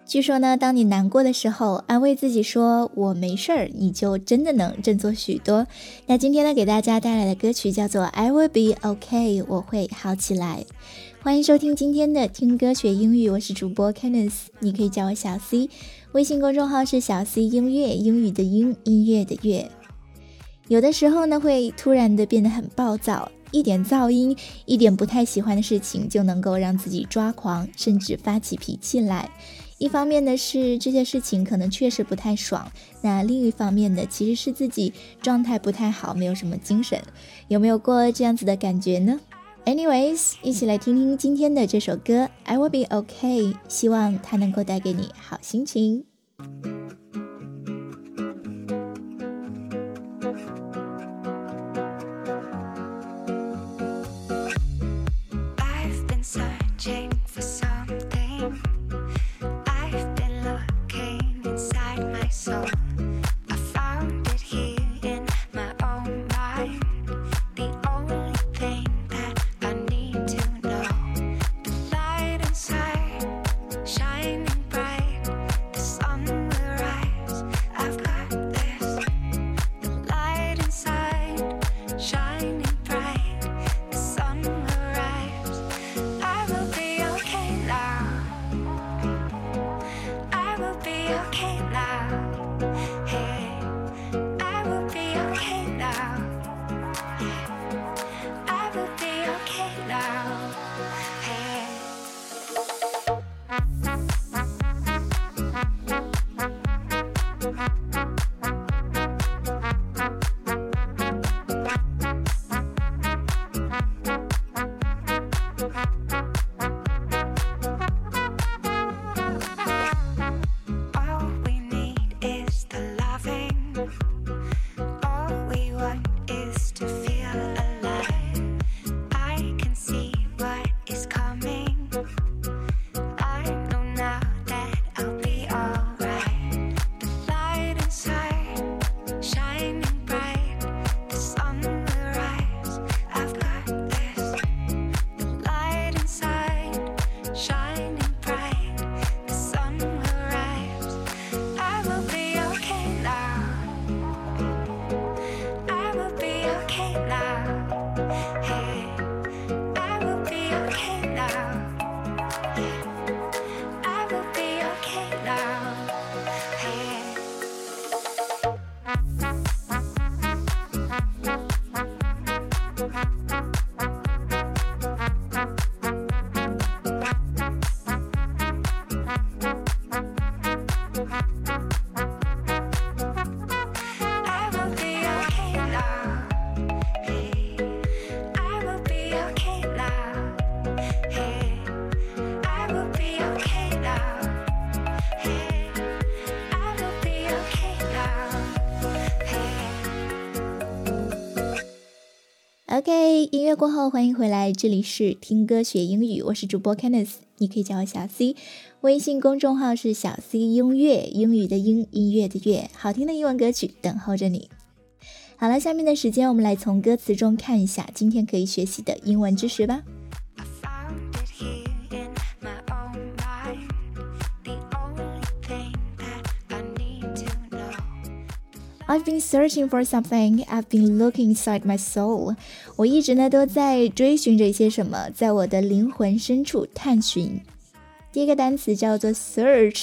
据说呢，当你难过的时候，安慰自己说我没事儿，你就真的能振作许多。那今天呢，给大家带来的歌曲叫做 I will be okay， 我会好起来。欢迎收听今天的听歌学英语，我是主播 Candice， 你可以叫我小 C， 微信公众号是小 C 音乐，英语的英，音乐的乐。有的时候呢，会突然的变得很暴躁，一点噪音，一点不太喜欢的事情就能够让自己抓狂，甚至发起脾气来。一方面呢是这些事情可能确实不太爽，那另一方面呢其实是自己状态不太好，没有什么精神。有没有过这样子的感觉呢？ Anyways， 一起来听听今天的这首歌 I will be okay， 希望它能够带给你好心情。OK， 音乐过后欢迎回来，这里是听歌学英语，我是主播 Candice， 你可以叫我小 C， 微信公众号是小 C 音乐，英语的英，音乐的乐，好听的英文歌曲等候着你。好了，下面的时间我们来从歌词中看一下今天可以学习的英文知识吧。I've been searching for something, I've been looking inside my soul. 我一直呢都在追寻着一些什么，在我的灵魂深处探寻。第一个单词叫做 search,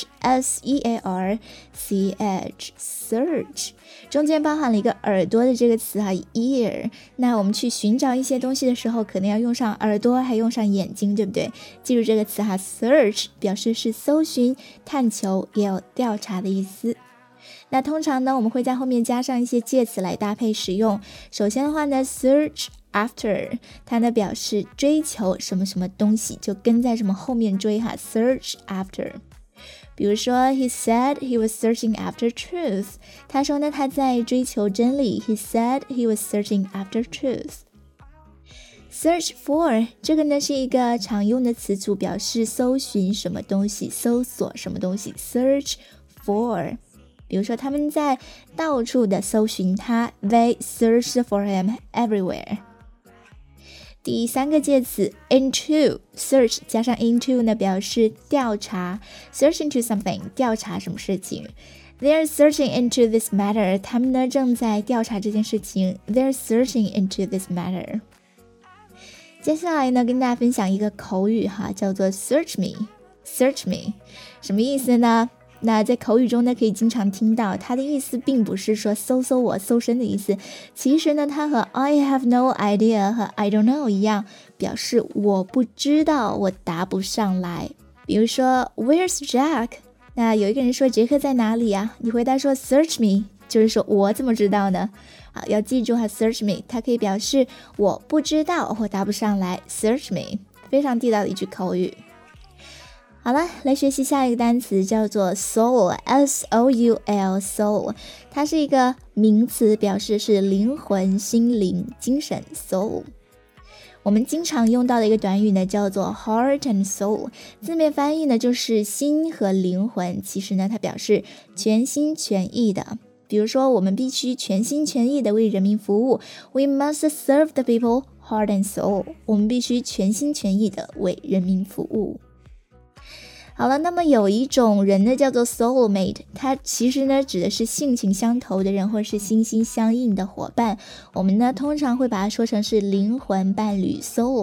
S-E-A-R-C-H, search， 中间包含了一个耳朵的这个词哈 ear， 那我们去寻找一些东西的时候可能要用上耳朵还用上眼睛，对不对？记住这个词哈 search 表示是搜寻探求，也有调查的意思。那通常呢我们会在后面加上一些介词来搭配使用。首先的话呢 search after 它呢表示追求什么什么东西，就跟在什么后面追哈 search after。 比如说 he said he was searching after truth， 他说呢他在追求真理， he said he was searching after truth。 search for 这个呢是一个常用的词组，表示搜寻什么东西，搜索什么东西 search for。比如说他们在到处的搜寻他， They searched for him everywhere。 第三个介词 into search 加上 into 呢，表示调查 search into something 调查什么事情。They are searching into this matter 他们呢正在调查这件事情。 They are searching into this matter。 接下来呢跟大家分享一个口语哈，叫做 search me。 Search me 什么意思呢？那在口语中呢可以经常听到，它的意思并不是说搜搜我搜身的意思，其实呢它和 I have no idea 和 I don't know 一样，表示我不知道，我答不上来。比如说 Where's Jack？ 那有一个人说杰克在哪里啊？你回答说 Search me， 就是说我怎么知道呢？好，要记住哈 Search me 它可以表示我不知道或答不上来。 Search me 非常地道的一句口语。好了，来学习下一个单词，叫做 soul， S-O-U-L soul， 它是一个名词，表示是灵魂、心灵、精神 soul。 我们经常用到的一个短语呢，叫做 heart and soul， 字面翻译呢就是心和灵魂，其实呢它表示全心全意的。比如说我们必须全心全意的为人民服务， We must serve the people heart and soul， 我们必须全心全意的为人民服务。好了，那么有一种人呢叫做 soulmate， 它其实呢指的是性情相投的人或者是心心相印的伙伴，我们呢通常会把它说成是灵魂伴侣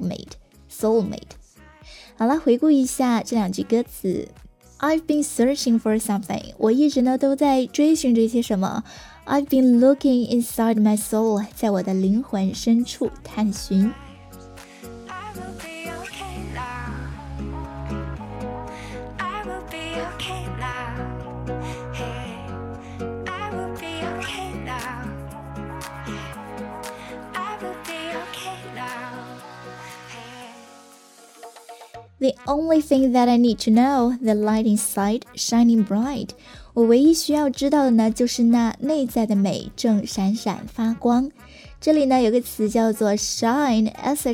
soulmate。 好了，回顾一下这两句歌词。 I've been searching for something， 我一直呢都在追寻着些什么。 I've been looking inside my soul， 在我的灵魂深处探寻。The only thing that I need to know, the light inside shining bright。 我唯一需要知道的呢，就是那内在的美正闪闪发光。这里呢有个词叫做 shine，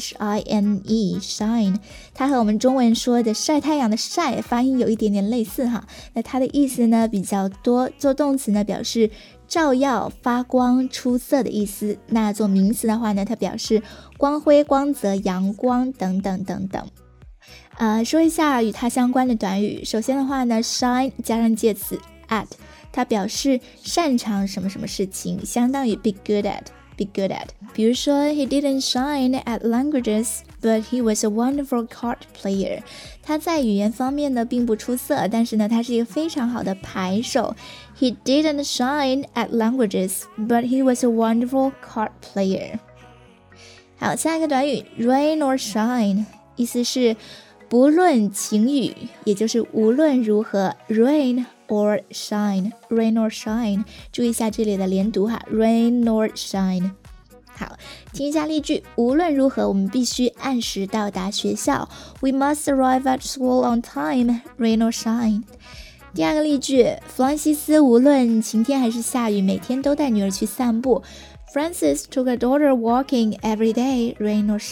S-H-I-N-E shine， 它和我们中文说的晒太阳的晒发音有一点点类似哈。那它的意思呢比较多，做动词呢表示照耀、发光、出色的意思。那做名词的话呢，它表示光辉、光泽、阳光等等等等。说一下与它相关的短语。首先的话呢 shine 加上介词 at， 它表示擅长什么什么事情，相当于 be good at。比如说 He didn't shine at languages, but he was a wonderful card player。 他在语言方面呢并不出色，但是呢他是一个非常好的牌手。 He didn't shine at languages, but he was a wonderful card player。 好，下一个短语 rain or shine， 意思是不论晴雨，也就是无论如何 rain or shine， rain or shine， 注意一下这里的连读哈 rain or shine。 好，听一下例句，无论如何我们必须按时到达学校， We must arrive at school on time, rain or shine。 第二个例句，弗兰西斯无论晴天还是下雨，每天都带女儿去散步， Francis took her daughter walking every day, rain or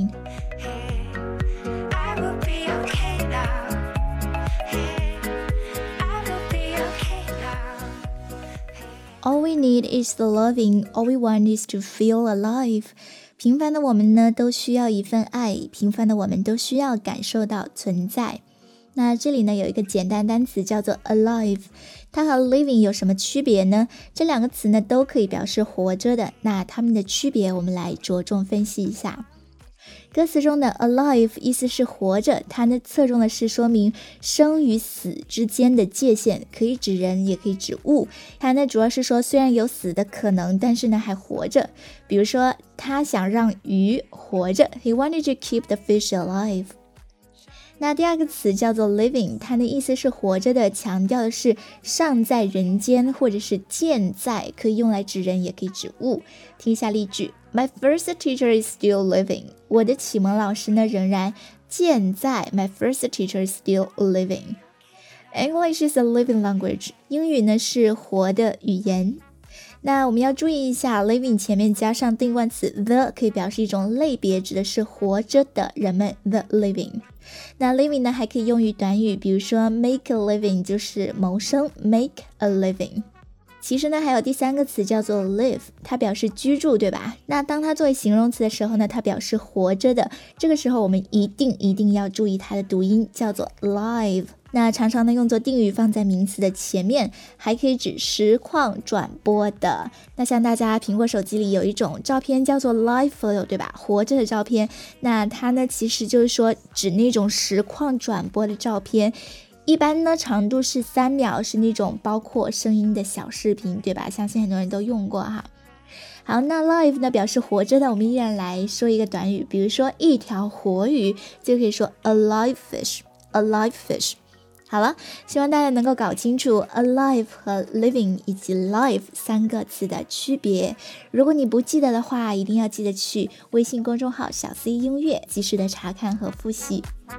shine。All we need is the loving, all we want is to feel alive。 平凡的我们呢都需要一份爱，平凡的我们都需要感受到存在。那这里呢有一个简单单词叫做 alive， 它和 living 有什么区别呢？这两个词呢都可以表示活着的，那它们的区别我们来着重分析一下。歌词中的 alive 意思是活着，它呢侧重的是说明生与死之间的界限，可以指人也可以指物。它呢主要是说虽然有死的可能，但是呢还活着。比如说他想让鱼活着， He wanted to keep the fish alive。 那第二个词叫做 living， 它的意思是活着的，强调的是尚在人间或者是健在，可以用来指人也可以指物。听一下例句， My first teacher is still living。 我的启蒙老师呢仍然健在， My first teacher is still living。 English is a living language， 英语呢是活的语言。那我们要注意一下 living 前面加上定冠词 the， 可以表示一种类别，指的是活着的人们 the living。 那 living 呢还可以用于短语，比如说 make a living 就是谋生 make a living。 其实呢，还有第三个词叫做 live， 它表示居住，对吧？那当它作为形容词的时候呢，它表示活着的。这个时候我们一定要注意它的读音，叫做 live。那常常呢用作定语放在名词的前面，还可以指实况转播的。那像大家苹果手机里有一种照片叫做 live photo， 对吧？活着的照片。那它呢其实就是说指那种实况转播的照片。一般呢长度是3秒，是那种包括声音的小视频，对吧？相信很多人都用过哈。好，那 live 呢表示活着的，我们依然来说一个短语，比如说一条活鱼就可以说 a live fish， a live fish。 好了，希望大家能够搞清楚 alive 和 living 以及 live 3个词的区别。如果你不记得的话，一定要记得去微信公众号小 C 音乐及时的查看和复习。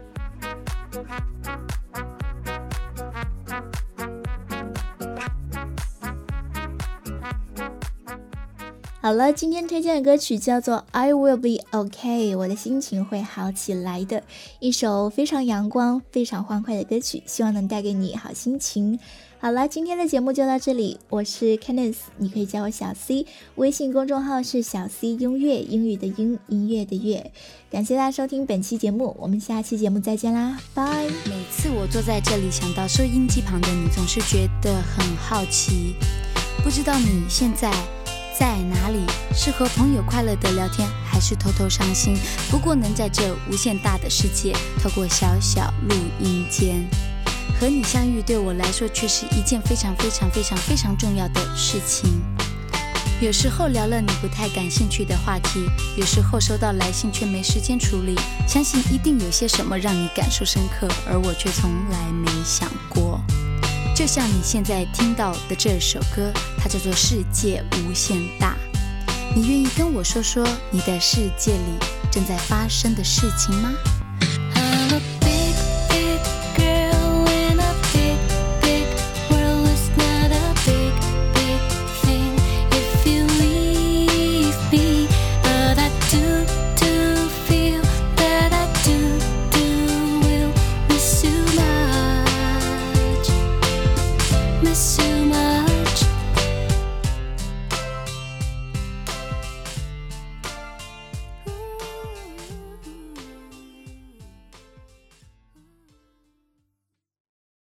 好了，今天推荐的歌曲叫做 I Will Be Okay， 我的心情会好起来的，一首非常阳光非常欢快的歌曲，希望能带给你好心情。好了，今天的节目就到这里，我是 Candice， 你可以叫我小 C， 微信公众号是小 C 音乐，英语的英，音乐的乐。感谢大家收听本期节目，我们下期节目再见啦，拜。 每次我坐在这里想到收音机旁的你，总是觉得很好奇，不知道你现在在哪里，是和朋友快乐的聊天，还是偷偷伤心？不过能在这无限大的世界，透过小小录音间和你相遇，对我来说却是一件非常重要的事情。有时候聊了你不太感兴趣的话题，有时候收到来信却没时间处理，相信一定有些什么让你感受深刻，而我却从来没想过。就像你现在听到的这首歌，它叫做世界无限大。你愿意跟我说说你的世界里正在发生的事情吗？